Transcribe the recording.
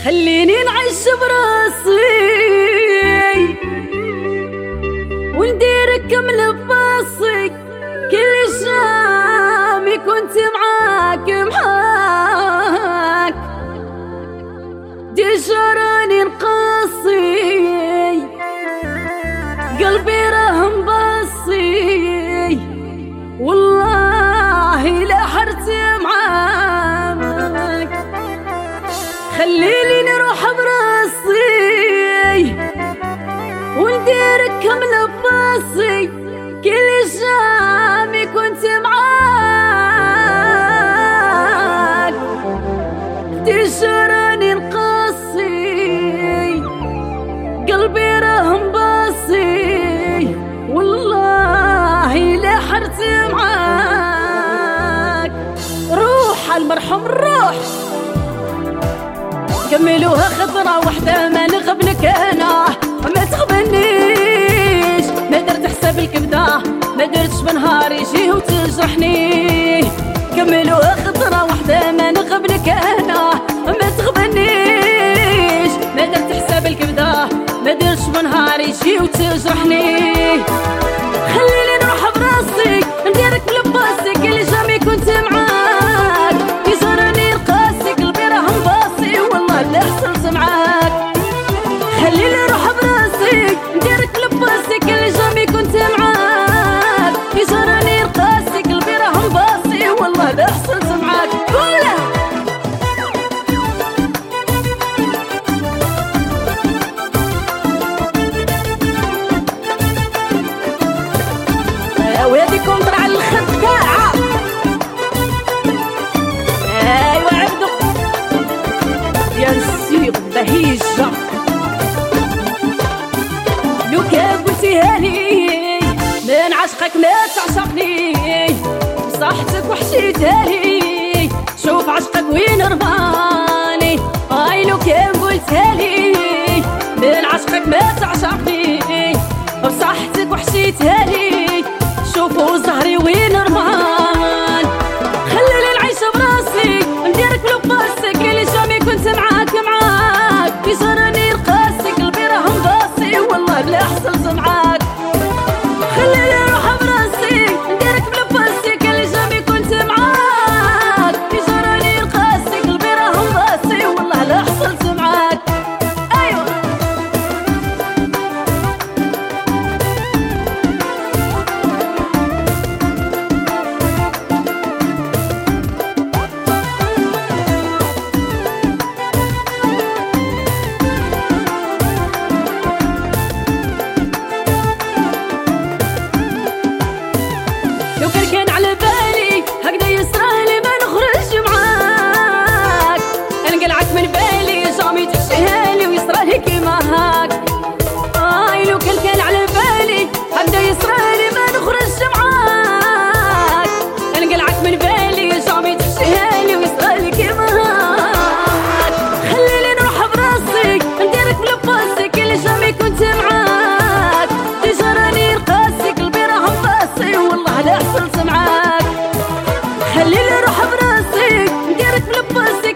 خليني نعيش براسي ونديرك كمل بباصي. كل شامي كنت معاك دي شراني نقصي قلبي راه مبصي والله لا حرتي معاك. خليني نروح براسي ونديرك كمل بباصي. كل شامي كنت معاك تشراني نقصي قلبي راه مبصي والله لا حرتي معاك. روح المرحوم روح كملوها خطرة وحدة ما نغبنك أنا ما تغبنيش. ما درت حساب الكبدة ما درتش بنهار يجيه وتجرحني. كملوها خطرة وحدة ما نغبنك أنا ما تغبنيش. ما درت حساب الكبدة ما درتش بنهار يجيه وتجرحني. خليني نروح براسي نديرك بلباسي. كل جامي كنت معاك يزورني رقاسي قلبي راه مباصي والله لا حصلت معاك. خليني نروح براسي نديرك بلباسي. كل جامي كنت معاك يزورني رقاسي قلبي راه مباصي والله لا حصلت معاك. قولها ويديكم طلع الخداعة. ايوا عبدو يا السيغ بهيجة لو كان قلتيها لي من عشقك ما تعشقني بصحتك وحشيتها لي. شوف عشقك وين رماني. لو كان قلتها لي من عشقك ما تعشقني بصحتك وحشيتها لي. شوفوا زهري وين رمان. خليني نعيش براسي نديرك بلباسي. كل جامي كنت معاك يزورني رقاسي قلبي راه مباصي والله لا حصلت معاك. خليني نروح براسي نديرك بلباسي. كل جامي كنت معاك يزورني رقاسي قلبي راه مباصي والله لا حصلت معاك. ايوه لو كان على بالي هكذا يسرالي ما نخرج معاك. نقلعك من بالي جامي تحشيهالي ويسرالي كيما هاك. لو كان على بالي هكذا يسرالي ما نخرج معاك. نقلعك من بالي جامي تحشيهالي ويسرالي كيما هاك. خليني نروح براسي نديرك بلباسي. كل جامي كنت معاك تجراني رقاسي قلبي راه مباصي والله لا حصلت معاك. خليني نروح براسي نديرك بلباسي.